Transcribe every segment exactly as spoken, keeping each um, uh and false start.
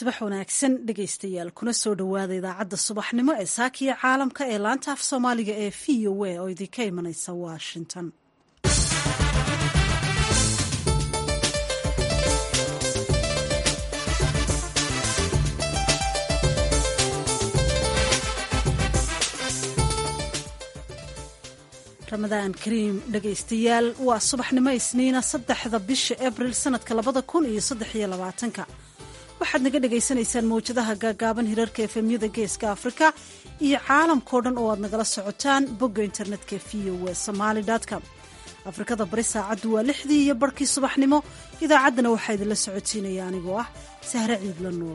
subax wanaagsan dhegaystayaal kuna soo dhowaada idaacadda subaxnimo ee saakiya caalamka ee laanta af soomaaliga ee v o a oo idinka imanaysa washington. ramadaan kariim dhegaystayaal waa subaxnimo isniina saddexda bisha abril sanadka labada kun iyo saddex iyo labaatanka waxaad naga dhagaysanaysaan mawjadaha gaagaaban hirarka efemyada geeska afrika iyo caalamkao dhan oo aad nagala socotaan bogga internetka v o a somaali com afrikada bari saacaddu waa lixdii iyo barhkii subaxnimo idaacaddana waxaa idinla socodsiinaya anigoo ah sahre ciidla nuur.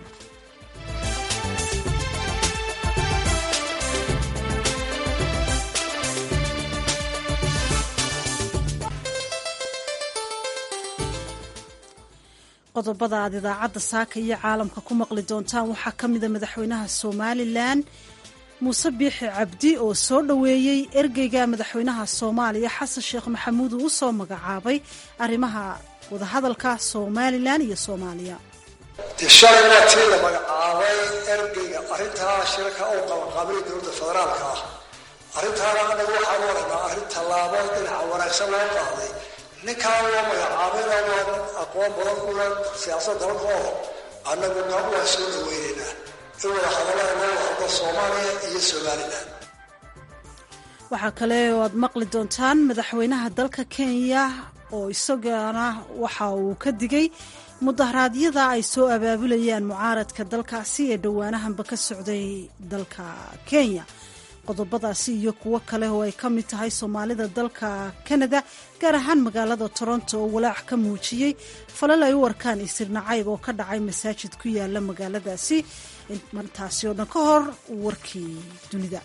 qodobada aad idaacadda saaka iyo caalamka ku maqli doontaan waxaa ka mida madaxweynaha somalilan muuse biixi cabdi oo soo dhoweeyey ergeyga madaxweynaha soomaaliya xasan sheekh maxamuud uu u soo magacaabay arrimaha wadahadalka somalilan iyo soomaaliya. shalay waa tii la magacaabay ergeyga arrintaa shirka oo qabanqaabay dowladda federaalka ah arrintaana anagu waxaan u aragnaa arrin tallaabo dhinaca wanaagsan loo qaaday. ninkaan loo magacaabay waa aqoon badan u leh siyaasadda dalka oo annaguna waa soo dhaweynaynaa in wada hadallada loo wado soomaaliya iyo somalilan. waxaa kale oo aad maqli doontaan madaxweynaha dalka kenya oo isagana waxa uu ka digay mudaharaadyada ay soo abaabulayaan mucaaradka dalkaasi ee dhowaanahanba ka socday dalka kenya. qodobadaasi iyo kuwo kale oo ay ka mid tahay soomaalida dalka kanada gaar ahaan magaalada toronto oo walaac ka muujiyey falal ay u arkaan isir nacayb oo ka dhacay masaajid ku yaala magaaladaasi. intaasi oo dhan ka hor warkii dunida.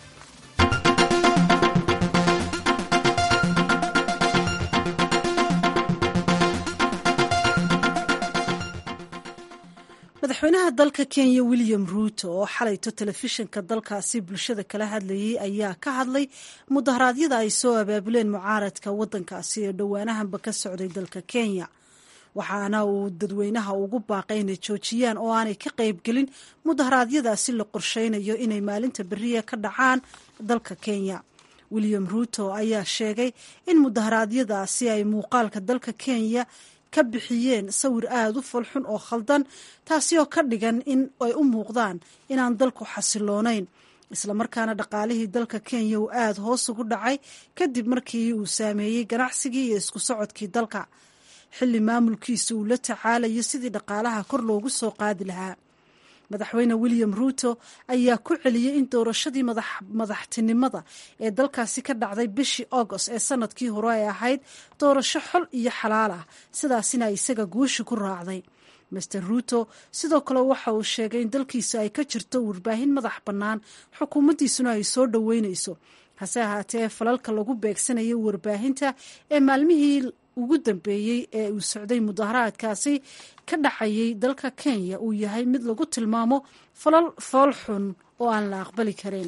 madaxweynaha dalka kenya william ruuto oo xalayto telefishinka dalkaasi bulshada kala hadlayay ayaa ka hadlay mudaharaadyada ay soo abaabuleen mucaaradka waddankaasi ee dhowaanahanba ka socday dalka kenya waxaana uu dadweynaha ugu baaqay inay joojiyaan oo aanay ka qaybgelin mudaharaadyadaasi la qorsheynayo inay maalinta beriya ka dhacaan dalka kenya. william ruuto ayaa sheegay in mudaharaadyadaasi ay muuqaalka dalka kenya ka bixiyeen sawir aada u falxun oo khaldan taasi oo ka dhigan in ay u muuqdaan inaan dalku xasiloonayn islamarkaana dhaqaalihii dalka kenya uu aada hoos ugu dhacay kadib markii uu saameeyey ganacsigii iyo isku socodkii dalka xilli maamulkiisa uu la tacaalayo sidii dhaqaalaha kor loogu soo qaadi lahaa. madaxweyne william ruuto ayaa ku celiyey in doorashadii madaxtinimada ee dalkaasi ka dhacday bishii agost ee sanadkii hore ay ahayd doorasho xol iyo xalaal ah sidaasina isaga guushi ku raacday. master ruuto sidoo kale waxa uu sheegay in dalkiisa ay ka jirto warbaahin madax bannaan xukuumaddiisuna ay soo dhoweynayso hase ahaatee falalka lagu beegsanayay warbaahinta ee maalmihii ugu dambeeyey ee uu socday mudaharaadkaasi ka dhacayay dalka kenya uu yahay mid lagu tilmaamo falal fool xun oo aan la aqbali karin.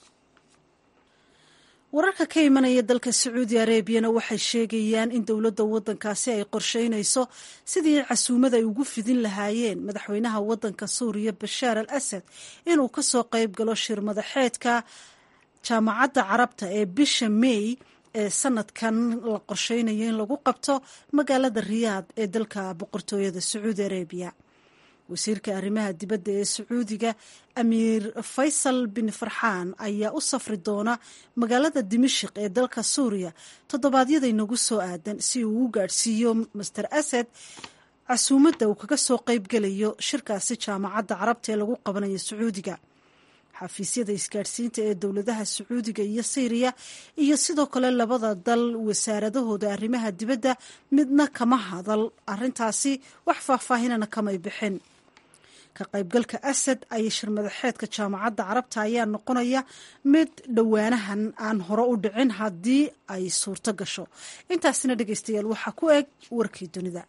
wararka ka imanaya dalka sacuudi arabiyana waxay sheegayaan in dowladda waddankaasi ay qorsheynayso sidii casuumad ay ugu fidin lahaayeen madaxweynaha waddanka suuriya bashaar al asad inuu ka soo qayb galo shir madaxeedka jaamacadda carabta ee bisha may ee sanadkan la qorsheynayo in lagu qabto magaalada riyaad ee dalka boqortooyada sacuudi arabiya. wasiirka arrimaha dibadda ee sacuudiga amiir faysal bin farxaan ayaa u safri doona magaalada dimashik ee dalka suuriya toddobaadyada inagu soo aadan si uu u gaadhsiiyo master asad casuumadda uu kaga soo qaybgelayo shirkaasi jaamacadda carabta ee lagu qabanayo sacuudiga. xafiisyada isgaadhsiinta ee dowladaha sacuudiga iyo syriya iyo sidoo kale labada dal wasaaradahooda arrimaha dibadda midna kama hadal arrintaasi wax faahfaahinana kamay bixin. ka qaybgalka asad ayay shir madaxeedka jaamacadda carabta ayaa noqonaya mid dhowaanahan aan hore u dhicin haddii ay suurto gasho. intaasina dhegaystayaal waxaa ku eg warkii dunida.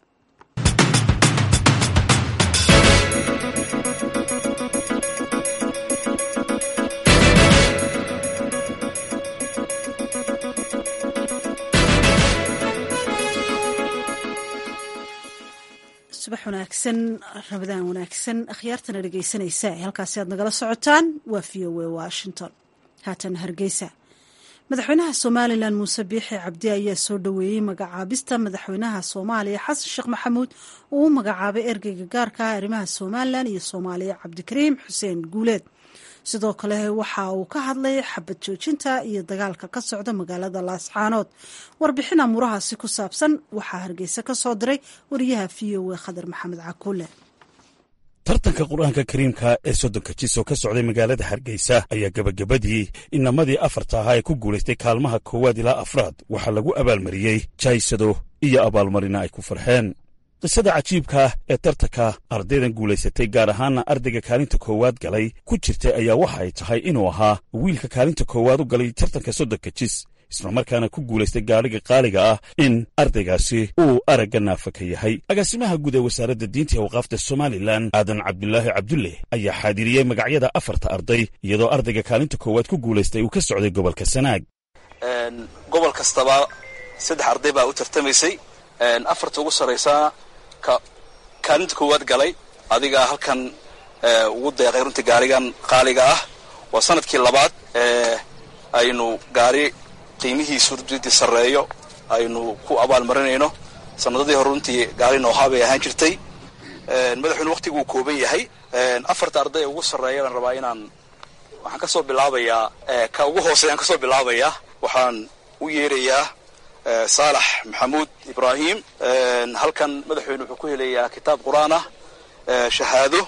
subax wanaagsan, rabadaan wanaagsan, akhyaartana dhegaysanaysa halkaasi aad nagala socotaan waa v o a Washington. haatan Hargeysa, madaxweynaha Somaliland Muuse Biixi Cabdi ayaa soo dhaweeyay magacaabista madaxweynaha Soomaaliya Xasan Sheekh Maxamuud oo uu magacaabay ergeyga gaarka ah arrimaha Somaliland iyo Soomaaliya Cabdikariim Xuseen Guuleed. sidoo kale waxa uu ka hadlay xabad joojinta iyo dagaalka ka socda magaalada Laascaanood. warbixin amurahaasi ku saabsan waxaa Hargeysa ka soo diray wariyaha v o a Khadar Maxamed Cakuule. tartanka qur-aanka kariimka ee soddonka jis oo ka socday magaalada Hargeysa ayaa gabagabadii inamadii afarta ahaa ee ku guulaystay kaalmaha koowaad ilaa afraad waxaa lagu abaalmariyey jaysado iyo abaalmarina ay ku farxeen. qisada cajiibka ee tartanka ardaydan guulaysatay gaar ahaana ardayga kaalinta koowaad galay ku jirtay ayaa waxa ay tahay inuu ahaa wiilka kaalinta koowaad u galay tartanka soddonka jis islamarkaana ku guulaystay gaadhiga qaaliga ah in ardaygaasi uu aragga naafa ka yahay. agaasimaha guud ee wasaaradda diinta ee waqaafta Somalilan aadan cabdulaahi cabdulle ayaa xaadiriyey magacyada afarta arday iyadoo ardayga kaalinta koowaad ku guulaystay uu ka socday gobolka Sanaag. gobol kastaba saddex arday baa u tartamaysay, afarta ugu sareysaa kaalinta koowaad galay adiga halkan ugu deeqay runtii gaarigan qaaliga ah. waa sanadkii labaad ee aynu gaari qiimihiisu runtii sareeyo aynu ku abaalmarinayno. sanadadii hore runtii gaari noohaa bay ahaan jirtay. madaxweyne waqtiguu kooban yahay. afarta arday ugu sarreeya baan rabaa inaan waxaan ka soo bilaabayaa ka ugu hooseeyaan ka soo bilaabayaa waxaan u yeerayaa saalax maxamuud ibraahim. halkan madaxweyne wuxuu ku helayaa kitaab qur'aan ah, shahaado,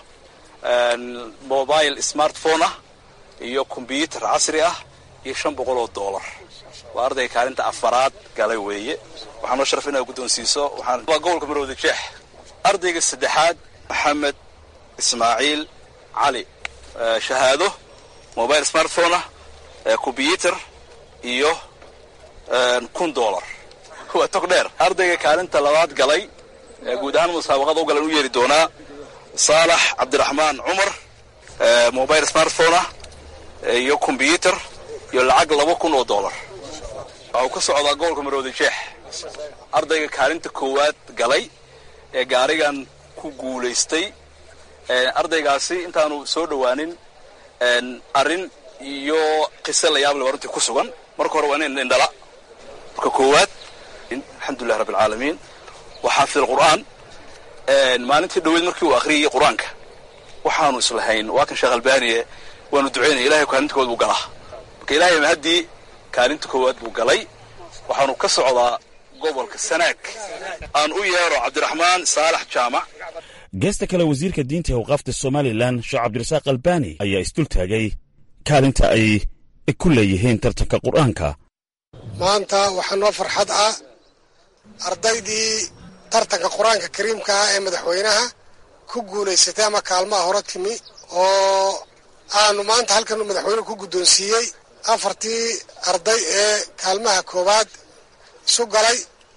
mobile smartphone ah iyo combyuutar casri ah iyo shan boqol oo dollar. waa arday kaalinta afaraad galay weeye. waxaan noo sharaf inaad guddoonsiiso. waxaan waa gobolka Maroodi Jeex. ardayga saddexaad maxamed ismaaciil cali, shahaado, mobile smartphone ah, combyuutar iyo kun dollar. waa tog dheer. ardayga kaalinta labaad galay guud ahaan musaabaqada u galan u yeeri doonaa saalax cabdiraxmaan cumar, mobile smartphone ah iyo combyuutar iyo lacag laba kun oo dollar. waxuu ka socdaa gobolka Maroodi Jeex. ardayga kaalinta koowaad galay ee gaarigan ku guulaystay. ardaygaasi intaanu soo dhawaanin arrin iyo qiso la yaab leh runtii ku sugan. marka hore waa nin indhala. marka koowaad alxamdulillahi rabbil caalamiin waa xaafid alqur'aan. maalintii dhaweyd markii uu akhriyay qur-aanka waxaanu islahayn waa kan Sheekh Albaaniye waanu duceynay ilaahay kaalinta koowaad buu galaa. marka ilaahay ma haddii kaalinta koowaad buu galay. waxaanu ka socdaa gobolka Sanaag. aan u yeero Cabdiraxmaan Saalax Jaamac. geesta kale wasiirka diinta ee waqaafta Somaliland Sheekh Cabdirasaaq Albaani ayaa isdul taagay kaalinta ay ku leeyihiin tartanka qur-aanka. maanta waxaa noo farxad ah ardaydii tartanka qur-aanka kariimka ah ee madaxweynaha ku guulaysatay ama kaalmaha hore timi oo aanu maanta halkan madaxweynuhu ku guddoonsiiyey afartii arday ee kaalmaha koowaad isu galay.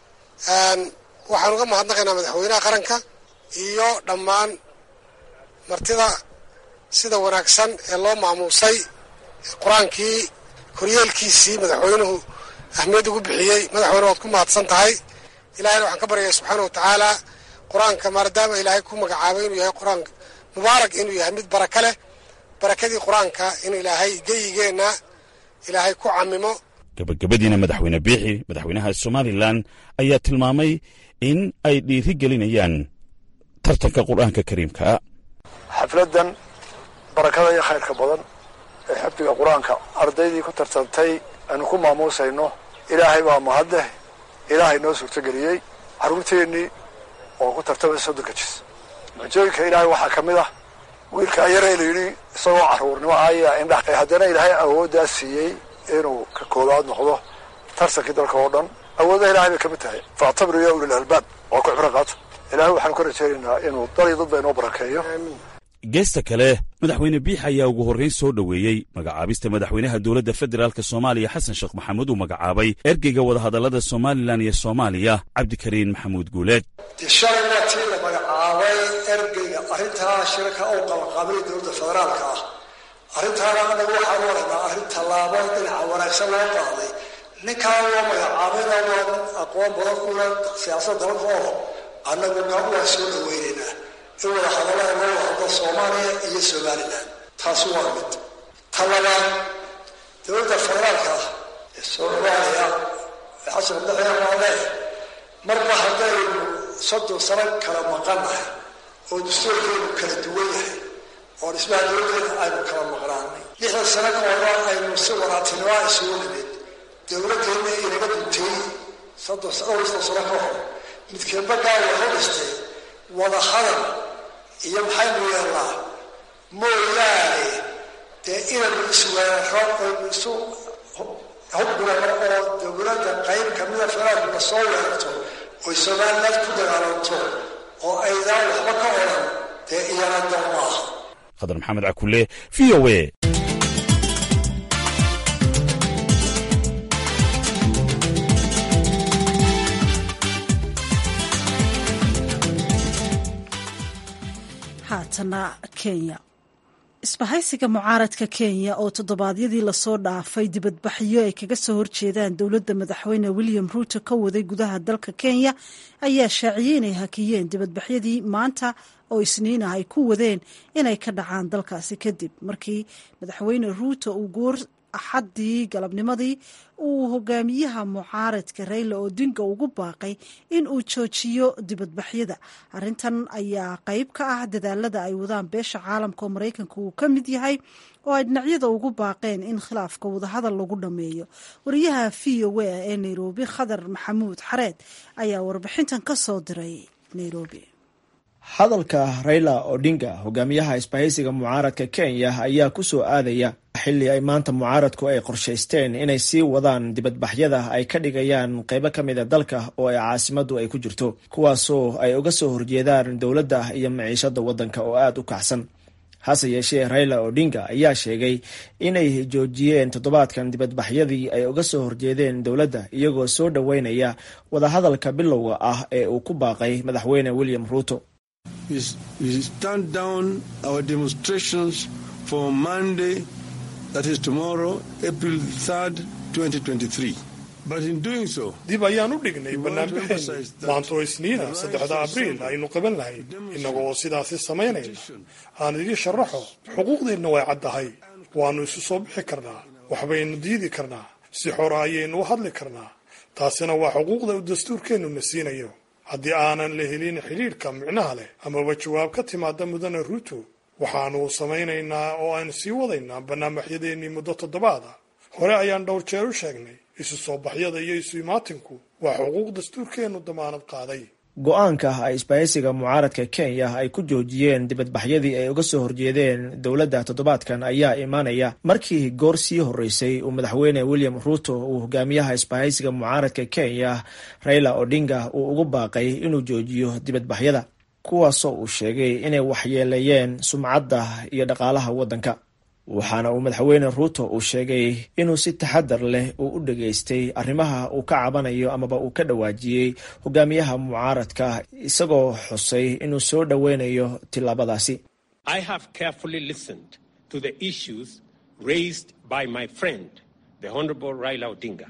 waxaan uga mahadnaqaynaa madaxweynaha qaranka iyo dhammaan martida sida wanaagsan ee loo maamuusay qur-aankii koryeelkiisii madaxweynuhu ahmiyad ugu bixiyey. madaxweyne waad ku mahadsan tahay. ilahayna waxaan ka baryayaa subxaana wa tacaala qur-aanka maadaama ilaahay ku magacaabay inuu yahay qur-aan mubaarak, inuu yahay mid baraka leh, barakadii qur-aanka in ilaahay geyigeenna ilaahay ku camimo. gabagabadiina madaxweyne Biixi madaxweynaha Somaliland ayaa tilmaamay in ay dhiiri gelinayaan tartanka qur-aanka kariimka. xafladan barakada iyo khayrka badan ee xifdiga qur-aanka ardaydii ku tartantay aanu ku maamuusayno ilaahay baa mahadle. ilaahay noo suurtageliyey carruurteennii oo ku tartamay soddonka jis. mucjooyinka ilaahay waxaa ka mid ah wiilka yaree layidhi isagoo carruurnimo ayaa indhax haddana ilaahay awooddaa siiyey inuu ka koowaad noqdo tartankii dalka oo dhan. awooddaha ilahay bay ka mid tahay. faactabiru yaa ulil albaab waa ku cibro qaato. ilaahay waxaanu ka rajaynaynaa inuu dal iyo dadba inoo barakeeyo. geesta kale madaxweyne Biixi ayaa ugu horrayn soo dhoweeyey magacaabista madaxweynaha dowladda federaalka Soomaaliya Xasan Sheekh Maxamuud uu magacaabay ergeyga wadahadallada Somaliland iyo Soomaaliya Cabdikariim Maxamuud Guuleed. shalayna tii la magacaabay ergeyga arrintaa shirka oo qabanqaabay dowladda federaalka ah. arrintaana anagu waxaan u aragnaa arrin tallaabo dhinaca wanaagsan loo qaaday. ninkaan loo magacaabayna waa aqoon badan u leh siyaasadda dalka oo annaguna waa soo dhaweynayna. in wada hadallada loo wada soomaaliya iyo somalilan taasi waa mid ta labaad dowladda federaalka ah ee soomaaliya ee xasan madaxweyne maale marba haddaynu soddon sano kala maqannahay oo dastuurkeenu kala duwan yahay oo dhismaha dowladdeena aynu kala maqnaanay lixdan sano ka hore aynu si wadaatinimaa isugu nimid dowladdeena inaga duntay soddon dhowr sano ka hor midkeedba gaar waxu dhistay wada hadal iyo maxaynu yeelnaa mooyaane dee inaynu isweeraro oynu isu hubgurano oo dowladda qayb kamida federaalka soo weerarto oy somaliland ku dagaalanto oo aydaan waxba ka odhan dee iyana dal maaha. khadar maxamed cakule v o a. haatana kenya. isbahaysiga mucaaradka kenya oo toddobaadyadii lasoo dhaafay dibadbaxyo ay kaga soo horjeedaan dowladda madaxweyne william ruuto ka waday gudaha dalka kenya ayaa shaaciyey inay hakiyeen dibadbaxyadii maanta oo isniina ay ku wadeen inay ka dhacaan dalkaasi kadib markii madaxweyne ruuto uu goor axaddii galabnimadii uu hogaamiyaha mucaaradka Raila Odinga ugu baaqay in uu joojiyo dibadbaxyada. arrintan ayaa qayb ka ah dadaalada ay wadaan beesha caalamka oo Mareykanku uu ka mid yahay oo ay dhinacyada ugu baaqeen in khilaafka wadahadal lagu dhameeyo. wariyaha V O A ee Nairobi Khadar Maxamuud Xareed ayaa warbixintan ka soo diray Nairobi. hadalka Raila Odinga hogaamiyaha isbahaysiga mucaaradka Kenya ayaa ku soo aadaya xilli ay maanta mucaaradku ay qorshaysteen inay sii wadaan dibadbaxyada ay ka dhigayaan qaybo ka mid a dalka oo ay caasimadu ay ku jirto kuwaasoo ay uga soo horjeedaan dowladda iyo maciishada waddanka oo aada u kacsan. hase yeeshee Raila Odinga ayaa sheegay inay joojiyeen toddobaadkan dibadbaxyadii ay uga soo horjeedeen dowladda iyagoo soo dhoweynaya wadahadalka bilowga ah ee uu ku baaqay madaxweyne William Ruto. We stand down our demonstrations for Monday, that is tomorrow, April third, twenty twenty-three. But in doing so, dib ayaan u dhignay barnaamijkeena maanta oo isniina saddexda abriil aynu qaban lahayd innagoo sidaasi samaynayna. aan idin sharaxo xuquuqdeenna way caddahay, waannu isu soo bixi karnaa, waxbaynu diidi karnaa, si xora ayaynu u hadli karnaa. taasina waa xuquuqda uu dastuurkeennu na siinayo. haddii aanan la helin xidhiidhka micnaha leh amaba jawaab ka timaada mudane Ruto, waxaanu samaynaynaa oo aan sii wadaynaa barnaamijyadeennii muddo toddobaad ah. hore ayaan dhowr jeer u sheegnay isu soo baxyada iyo isu imaatinku waa xuquuq dastuurkeennu damaanad qaaday. go-aanka ay isbahaysiga mucaaradka Kenya ay ku joojiyeen dibadbaxyadii ay uga soo horjeedeen dowladda toddobaadkan ayaa imaanaya markii goor sii horeysay uu madaxweyne William Ruto uu hogaamiyaha isbahaysiga mucaaradka Kenya Raila Odinga uu ugu baaqay inuu joojiyo dibadbaxyada kuwaasoo uu sheegay inay waxyeeleeyeen sumcadda iyo dhaqaalaha waddanka. waxaana uu madaxweyne Ruto uu sheegay inuu si taxadar leh uu u dhageystay arrimaha uu ka cabanayo amaba uu ka dhawaajiyey hogaamiyaha mucaaradka isagoo xusay inuu soo dhoweynayo tilaabadaasi. I have carefully listened to the issues raised by my friend the Honorable Raila Odinga.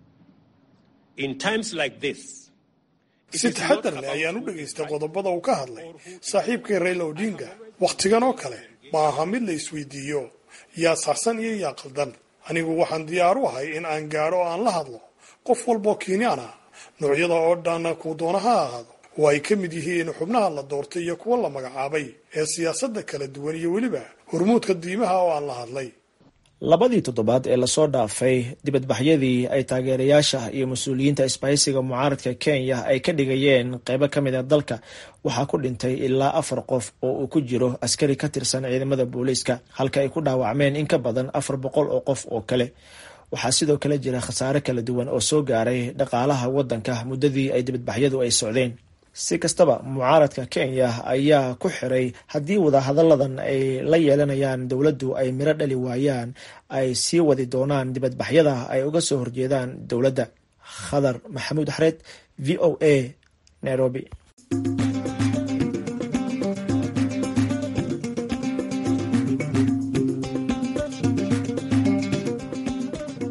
In times like this, si taxadar leh ayaan u dhageystay qodobada uu ka hadlay saaxiibkay Raila Odinga. wakhtigan oo kale ma aha mid la isweydiiyo yaa saxsan iyo yaa qaldan. anigu waxaan diyaar u ahay in aan gaadho oo aan la hadlo qof walboo Kenyan ah, noocyada oo dhan ku doona ha ahaado, oo ay ka mid yihiin xubnaha la doortay iyo kuwa la magacaabay ee siyaasadda kala duwan iyo weliba hormuudka diimaha oo aan la hadlay. labadii toddobaad ee lasoo dhaafay dibadbaxyadii ay taageerayaasha iyo mas-uuliyiinta isbahaysiga mucaaradka Kenya ay ka dhigayeen qaybo ka mid a dalka waxaa ku dhintay ilaa afar qof oo uu ku jiro askari ka tirsan ciidamada booliiska, halka ay ku dhaawacmeen in ka badan afar boqol oo qof oo kale. waxaa sidoo kale jira khasaare kala duwan oo soo gaaray dhaqaalaha waddanka muddadii ay dibadbaxyadu ay socdeen. si kastaba mucaaradka Kenya ayaa ku xiray haddii wadahadalladan ay la yeelanayaan dowladdu ay miro dhali waayaan ay sii wadi doonaan dibadbaxyada ay uga soo horjeedaan dowladda. Khadar Maxamuud Xareed, V O A, Nairobi.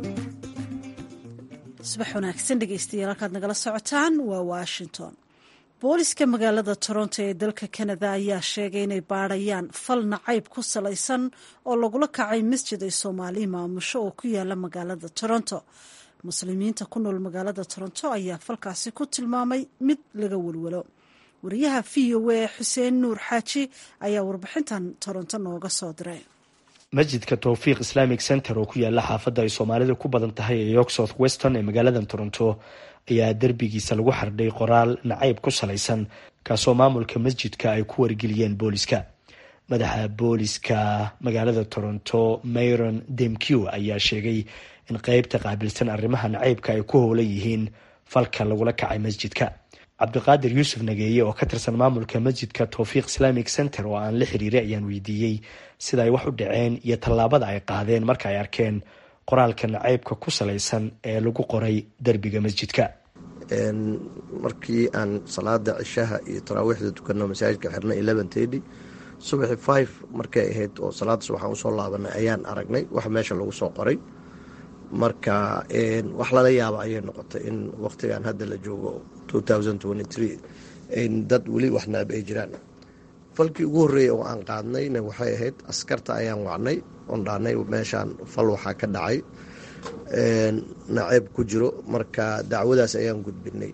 subax wanaagsan dhegeystayaal, halkaad nagala socotaan waa Washington. booliska magaalada toronto ee dalka canada ayaa sheegay inay baadhayaan fal nacayb ku salaysan oo lagula kacay masjid ay soomaali maamusho oo ku yaala magaalada toronto. muslimiinta ku nool magaalada toronto ayaa falkaasi ku tilmaamay mid laga walwalo. wariyaha v o a xuseen nuur xaaji ayaa warbixintan toronto nooga soo diray. masjidka towfiiq islamic center oo ku yaala xaafadda ay soomaalida ku badan tahay ee york south western ee magaalada toronto ayaa derbigiisa lagu xardhay qoraal nacayb ku salaysan kaasoo maamulka masjidka ay ku wargeliyeen booliska. madaxa booliska magaalada toronto mayron demkew ayaa sheegay in qeybta qaabilsan arrimaha nacaybka ay ku howlan yihiin falka lagula kacay masjidka. cabdiqaadir yuusuf nageeye oo ka tirsan maamulka masjidka towfiiq islamic center oo aan la xiriiray ayaan weydiiyey sida ay wax u dhaceen iyo tallaabada ay qaadeen marka ay arkeen qoraalka nacaybka ku salaysan ee lagu qoray derbiga masjidka. markii aan salaada cishaha iyo taraawiixda tukano masaajidka xirna eleven thirty subaxi five markay ahayd oo salaadaas waxaan usoo laabanay ayaan aragnay wax meesha lagu soo qoray. marka wax lala yaaba ayay noqotay in waqtigan hadda la joogo dad weli wax naab ay jiraan. falkii ugu horreeyay oo aan qaadnayna waxay ahayd askarta ayaan wacnay oon dhaanay meeshaan fal waxaa ka dhacay nacayb ku jiro, marka dacwadaas ayaan gudbinay.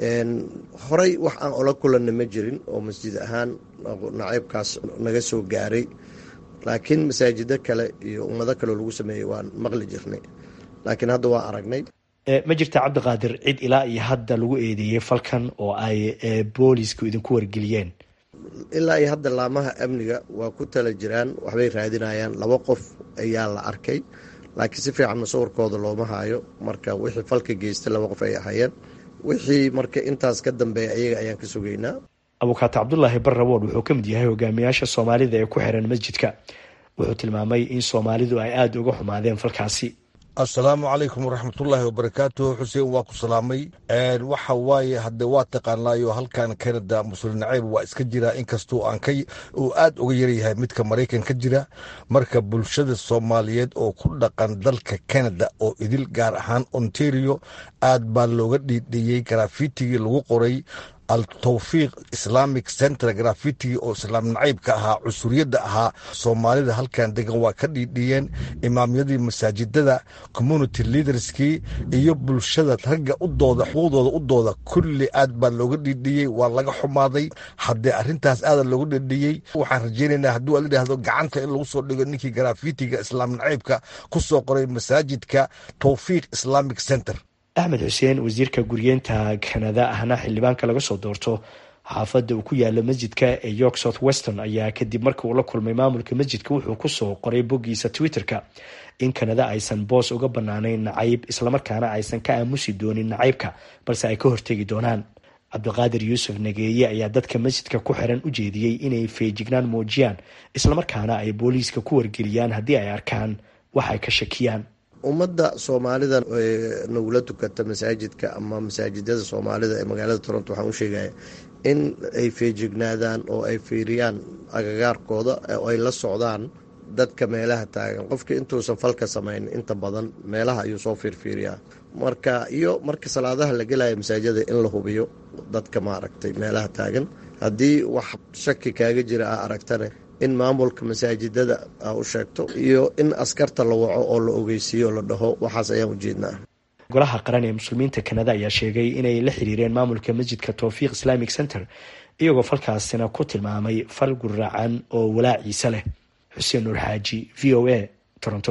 horey wax aan ola kulanna ma jirin oo masjid ahaan nacaybkaas naga soo gaaray, laakiin masaajido kale iyo ummado kaleo lagu sameeyey waan maqli jirnay, laakiin hadda waa aragnay. ma jirta cabdiqaadir cid ilaa iyo hadda lagu eedeeyey falkan oo ay boolisku idinku wargeliyeen? ilaa iyo hadda laamaha amniga waa ku tala jiraan, waxbay raadinayaan. laba qof ayaa la arkay, laakiin si fiican sawirkooda looma haayo. marka wixii falka geystay laba qof ay ahayeen. wixii marka intaas ka dambeeya ayaga ayaan ka sugaynaa. abukaata cabdulaahi barrawood wuxuu ka mid yahay hogaamiyaasha soomaalida ee ku xiran masjidka. wuxuu tilmaamay in soomaalidu ay aada uga xumaadeen falkaasi. assalaamu calaykum waraxmatullaahi wabarakaatu. xuseen waa ku salaamay. waxa waaye hadde waa taqaanaayo halkan canada muslim nacayb waa iska jira, inkastoo aan ka uu aada uga yaryahay midka maraykan ka jira. marka bulshada soomaaliyeed oo ku dhaqan dalka canada oo idil gaar ahaan ontario aad baa looga dhiidhiyey graafitigii lagu qoray al-towfiiq islamic center grafitigi oo islaam nacaybka ahaa, cusuriyadda ahaa. soomaalida halkan degan waa ka dhiidhiyeen, imaamyadii masaajidada, community leaderskii iyo bulshada ragga u dooda xuquuqdooda u dooda kulli aad baa looga dhiidhiyey, waa laga xumaaday. haddee arrintaas aada looga dhiidhiyey, waxaan rajeynaynaa hadduu ala dhahdo gacanta in lagu soo dhigo ninkii grafitiga islaam nacaybka ku soo qoray masaajidka towfiiq islamic center. axmed xuseen wasiirka guryeenta canada ahna xildhibaanka laga soo doorto xaafadda uu ku yaalo masjidka ee york south western ayaa kadib markii uu la kulmay maamulka masjidka wuxuu kusoo qoray boggiisa twitterka in canada aysan boos uga banaanayn nacayb, islamarkaana aysan ka aamusi doonin nacaybka, balse ay ka hortegi doonaan. cabdiqaadir yuusuf nageeye ayaa dadka masjidka ku xiran u jeediyey inay feejignaan muujiyaan, islamarkaana ay booliiska ku wargeliyaan haddii ay arkaan wax ay ka shakiyaan. ummadda soomaalida nagula tukata masaajidka ama masaajidada soomaalida ee magaalada toronto waxaan u sheegaya in ay feejignaadaan oo ay fiiriyaan agagaarkooda oo ay la socdaan dadka meelaha taagan. qofkii intuusan falka samayn inta badan meelaha ayuu soo fiirfiiriyaa. marka iyo marka salaadaha la gelaya masaajida in la hubiyo dadka maaragtay meelaha taagan. haddii wax shaki kaaga jira a aragtane in maamulka masaajidada a u sheegto, iyo in askarta la waco oo la ogeysiiyo la dhaho waxaas ayaan ujeednaa. golaha qaran ee muslimiinta canada ayaa sheegay inay la xiriireen maamulka masjidka towfiiq islamic center iyagoo falkaasina ku tilmaamay fal guraacan oo walaaciisa leh. xuseen nuur xaaji, v o a, toronto.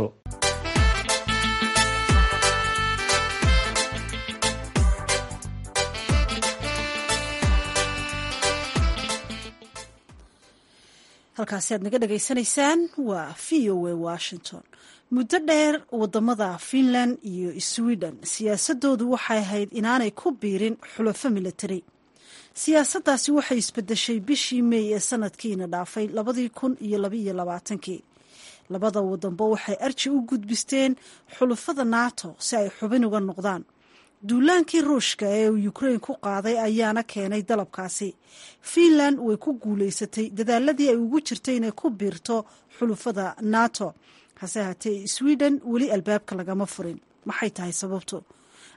halkaasi aad naga dhagaysanaysaan waa v o a washington. muddo dheer wadamada finland iyo sweden siyaasadoodu waxay ahayd inaanay ku biirin xulafo militari. siyaasaddaasi waxay isbedeshay bishii meey ee sanadkiina dhaafay labadii kun iyo labaiyo labaatankii. labada wadanba waxay arji u gudbisteen xulafada nato si ay xubin uga noqdaan. duulaankii ruushka ee uu ukrain ku qaaday ayaana keenay dalabkaasi. finland way ku guulaysatay dadaaladii ay ugu jirtay inay ku biirto xulufada nato, hase haatee sweden weli albaabka lagama furin. maxay tahay sababtu?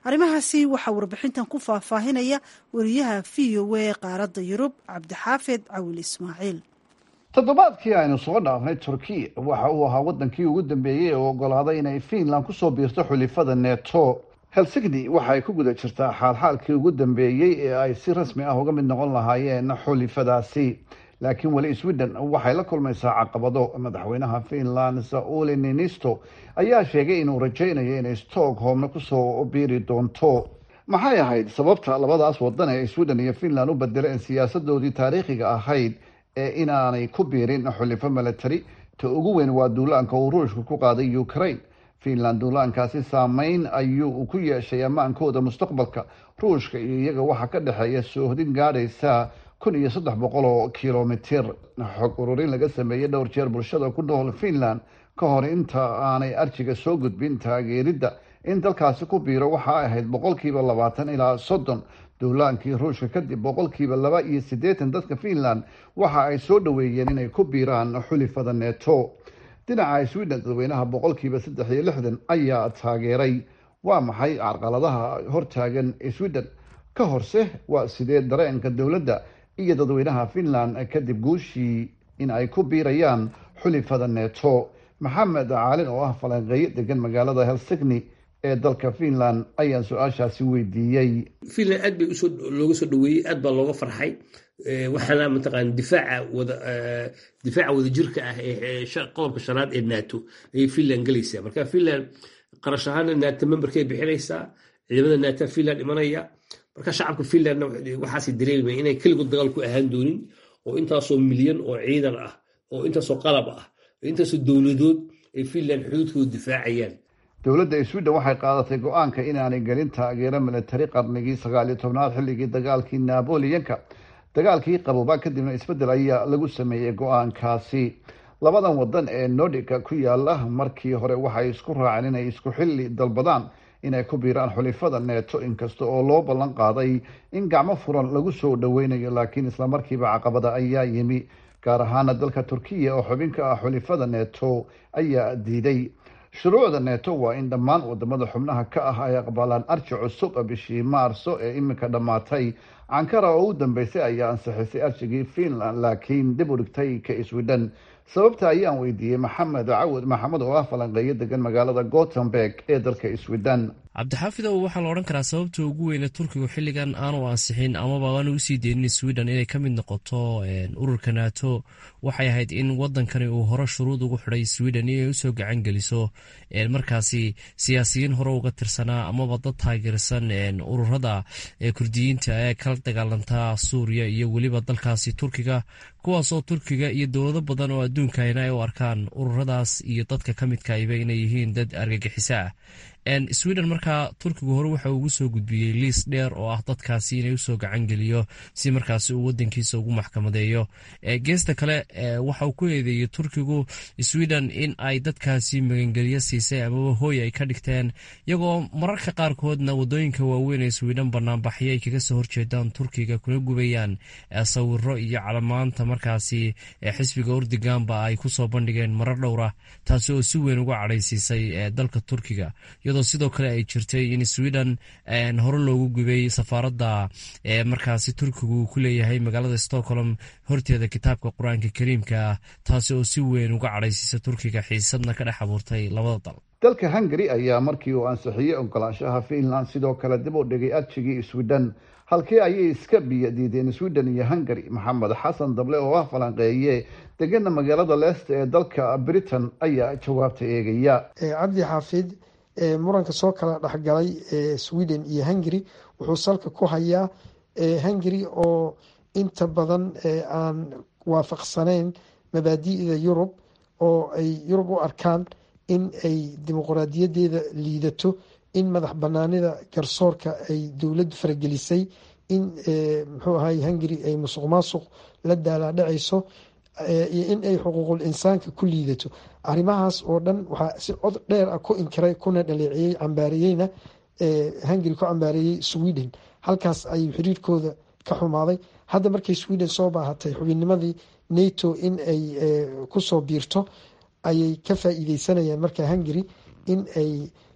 arrimahaasi waxaa warbixintan ku faahfaahinaya wariyaha v o a qaaradda yurub cabdixaafid cawil ismaaciil. toddobaadkii aynu soo dhaafnay turkiya waxa uu ahaa wadankii ugu dambeeyey oo ogolaaday inay Finland kusoo biirto xulifada neto. Helsinki waxa ay ku guda jirtaa xaalxaalkii ugu dambeeyey ee ay si rasmi ah uga mid noqon lahaayeen xulifadaasi, laakiin weli Sweden waxay la kulmaysaa caqabado. Madaxweynaha Finland Sauli Niinisto ayaa sheegay inuu rajaynayo inay Stockholm kusoo biiri doonto. maxay ahayd sababta labadaas wadan ee Sweden iyo Finland u bedeleen siyaasadoodii taariikhiga ahayd ee inaanay ku biirin xulifo military? ta ugu weyn waa duulaanka uu Ruushku ku qaaday Ukraine. Finland duulaankaasi saameyn ayuu ku yeeshay ammaankooda mustaqbalka. Ruushka iyo iyaga waxa ka dhexeeya soohdin gaadhaysa kun iyo saddex boqol oo kilomitir. xog ururin laga sameeyay dhowr jeer bulshada ku nool Finland ka hor inta aanay arjiga soo gudbin taageeridda in dalkaasi ku biiro waxa ay ahayd boqolkiiba labaatan ilaa soddon. duulaankii Ruushka kadib boqolkiiba laba iyo siddeetan dadka Finland waxa ay soo dhaweeyeen inay ku biiraan xulifada neto. dhinaca Sweden dadweynaha boqolkiiba saddex iyo lixdan ayaa taageeray. waa maxay carqaladaha hortaagan Sweden? ka horse waa sidee dareenka dowladda iyo dadweynaha Finland kadib guushii in ay ku biirayaan xulifada neto? maxamed caalin oo ah falanqeeye degan magaalada Helsinki ee dalka Finland ayaan su-aashaasi weydiiyey. Finland aad bay usoo looga soo dhaweeyey, aad baa looga farxay. waxaana mataqaan difaaca wada difaaca wada jirka ah ee qodobka shanaad ee NATO ay Finland galaysaa. marka Finland qarash ahaan NATO memberkay bixinaysaa, ciidamada NATO Finland imanaya. marka shacabka Finland waxaasi dareemay inay kaligood dagaal ku ahaan doonin, oo intaasoo milyan oo ciidan ah, oo intaasoo qalab ah, oo intaasoo dowladood ay Finland xuduudkooda difaacayaan. dowladda Sweden waxay qaadatay go-aanka inaanay gelin taageero military qarnigii sagaal iyo tobnaad xilligii dagaalkii Napoleonka. dagaalkii qaboobaa kadibna isbedel ayaa lagu sameeyey go-aankaasi. labadan wadan ee Nordica ku yaala markii hore waxay isku raaceen inay isku xilli dalbadaan inay ku biiraan xulifada neto, inkasta oo loo ballan qaaday in gacmo furan lagu soo dhaweynayo, laakiin isla markiiba caqabada ayaa yimi. gaar ahaana dalka Turkiya oo xubin ka ah xulifada neto ayaa diiday. shuruucda neto waa in dhammaan wadamada xubnaha ka ah ay aqbalaan arji cusub bishii Maarso ee imika dhamaatay. Ankara oo u dambeysay ayaa ansixisay arjigii Finland, laakiin dib u dhigtay ka Sweden. sababta ayaan weydiiyey maxamed cawad maxamed oo ah falanqeeye degan magaalada Gothenburg ee dalka Sweden. cabdixaafidow waxaa la odhan karaa sababta ugu weyne Turkigu xilligan aanu ansixin amaba aanu usii deynin Sweden inay ka mid noqoto ururka NATO waxay ahayd in wadankani uu hore shuruud ugu xidhay Sweden inay usoo gacan geliso markaasi siyaasiyiin hore uga tirsanaa amaba dad taageersan ururada kurdiyiinta ee kala dagaalanta Suuriya iyo weliba dalkaasi Turkiga, kuwaasoo Turkiga iyo dowlado badan oo adduunka ay u arkaan ururadaas iyo dadka ka midka ah inay yihiin dad argagixiso ah. Sweden markaa Turkigu hore waxa uu ugu soo gudbiyey liis dheer oo ah dadkaasi inay usoo gacan geliyo si markaasi uu wadankiisa ugu maxkamadeeyo. geesta kale waxa uu ku eedeeyey Turkigu Sweden in ay dadkaasi magangeliyo siisay amaba hooy ay ka dhigteen, iyagoo mararka qaarkoodna wadooyinka waaweyn ee Sweden banaanbaxyo ay kaga soo horjeedaan Turkiga kuna gubayaan sawiro iyo calamaanta markaasi xisbiga Erdogan-ba ay kusoo bandhigeen marar dhowra, taasi oo si weyn uga cadhaysiisay dalka Turkiga. sidoo kale ay jirtay in Sweden hore loogu gubay safaaradda markaasi Turkigu ku leeyahay magaalada Stockholm horteeda kitaabka Quraanka Kariimka, taasi oo si weyn uga cadhaysiisay Turkiga, xiisadna ka dhex abuurtay labada dal. dalka Hungary ayaa markii uu ansixiyey ogolaanshaha Finland sidoo kale dib u dhigay arjigii Sweden. halkii ayay iska biyo diideen Sweden iyo Hungary? maxamed xasan dable oo ah falanqeeye degana magaalada Leicester ee dalka Britain ayaa jawaabta eegaya. cabdi xaafid muranka soo kala dhexgalay Sweden iyo Hungary wuxuu salka ku hayaa Hungary oo inta badan aan waafaqsanayn mabaadi'da Yurub, oo ay Yurub u arkaan in ay dimuqraadiyadeeda liidato, in madax banaanida garsoorka ay dowladdu faragelisay, in muxuu ahay Hungary ay musuqmaasuq la daalaadhacayso, iyo in ay xuquuqul insaanka ku liidato. arrimahaas oo dhan waxaa si cod dheer ah ku inkiray kuna dhaleeciyey cambaariyeyna Hungary ku cambaariyey Sweden. halkaas ayuu xiriirkooda ka xumaaday. hadda markay Sweden soo baahatay xubinnimadii NATO in ay kusoo biirto ayay ka faa'iideysanayaan marka Hungary in ay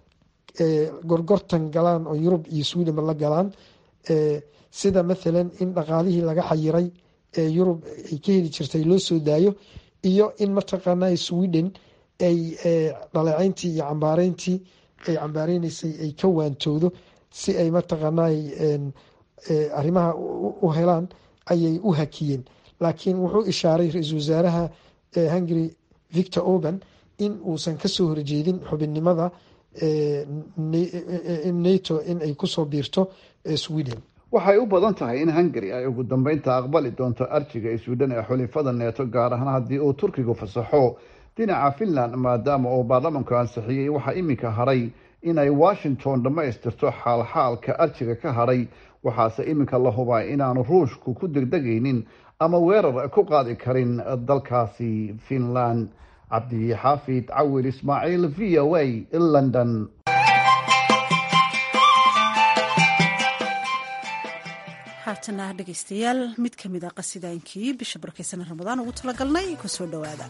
gorgortan galaan oo Yurub iyo Sweden la galaan sida mathalan in dhaqaalihii laga xayiray ee Yurub ay ka heli jirtay loo soo daayo iyo in mataqaanaa Sweden ay dhaleecayntii iyo cambaareyntii ay cambaareysay ay ka waantoodo si ay mataqaanaa arrimaha u helaan ayay u hakiyeen laakiin wuxuu ishaaray ra-iisul wasaaraha Hungary Viktor Orban in uusan ka soo horjeedin xubinnimada NATO in ay kusoo biirto Sweden. waxay u badan tahay in Hungary ay ugu dambeynta aqbali doonto arjiga Sweden ee xulifada NATO gaar ahaan haddii uu Turkigu fasaxo dhinaca Finland maadaama uu baarlamaanku ansixiyay waxa iminka haray inay Washington dhamaystirto xaalxaalka arjiga ka haray waxaase iminka la hubaa inaanu Ruushku ku degdegaynin ama weerar ku qaadi karin dalkaasi Finland. Cabdi Xaafid Cawil Ismaaciil V O A London. haatana dhegaystayaal mid ka mid ah qasidaankii bisha barkeysan Ramadaan ugu talagalnay ku soo dhawaada.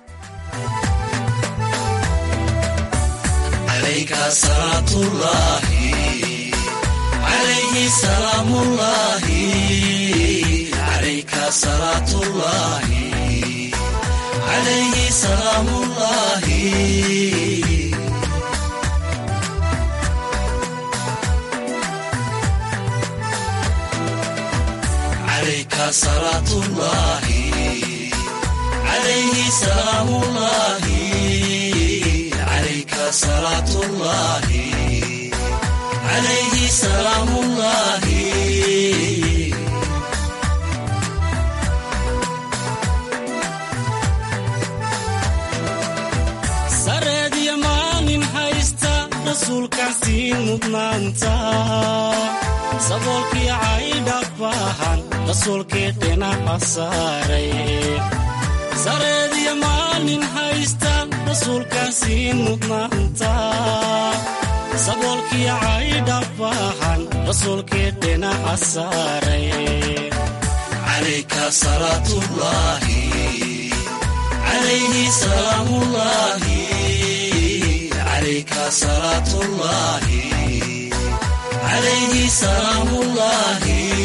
alayka salatullahi alayhi salamullahi alayka salatullahi alayhi salamullahi alayka salatullahi alayhi salamullahi alayka salatullahi alayhi salamullahi rasuulkaasi mudnaanta saboolkii caydhaq baahan rasuulkii dhinaca saaray sareediya maalin haysta rasuulkaasi mudnaanta saboolkii caydhaq baahan rasuulkii dhinaca saaray calayka salaatullaahi calayhi salaamullaahi عليك صلاة الله عليه سلام الله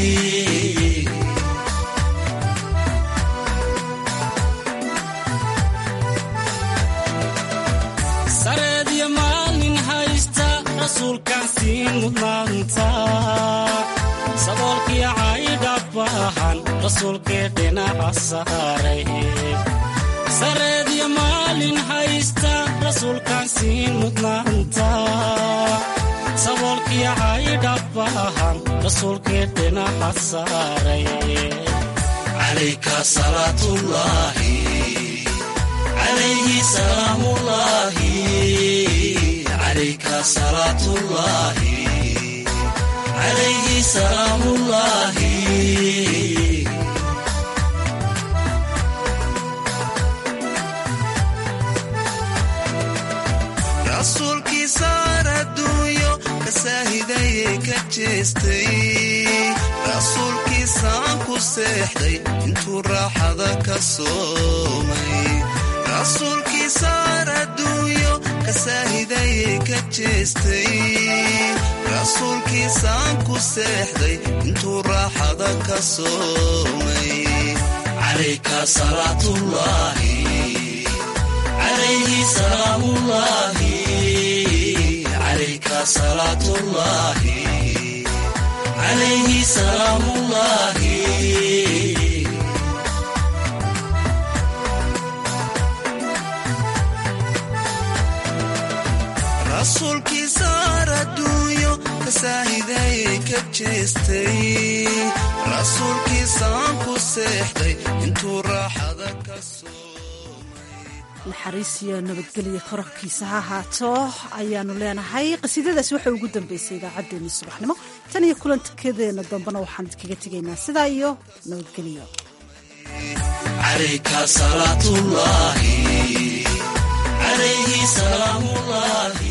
سرد يا مالين هايستا رسول كاسين مضمانتا صبولك يا عايد أباهان رسول كيدنا عصاري سرد يا مالين هايستا rasuulkaasi mudnaanta saboolkii caydhaq baahan rasuulkii dhinaca saaray calayka salaatullaahi calayhi salaamullaahi calayka salaatullaahi calayhi salaamullaahi rasuulkii saar adduunyo ka saahidaye ka jeestay rasuulkii saan ku seexday intuu raaxada ka soomay rasuulkii saar adduunyo ka saahidaye ka jeestay rasuulkii saan ku seexday intuu raaxada ka soomay calayka salaatullaahi عليه سلام الله عليك صلاة الله عليه سلام الله رسولك صار الدنيا كساهداي كجستي رسولك سانكو سيحدي انتو راحدك naxariis iyo nabadgelya korarkiisa ha ahaato ayaanu leenahay qasiidadaas waxay ugu dambeysay idaacaddeenii subaxnimo tan iyo kulankadeena dambena waxaan idkaga tegaynaa sidaa iyo nabadgelyo calayka salaatullaahi calayhi salaamullaahi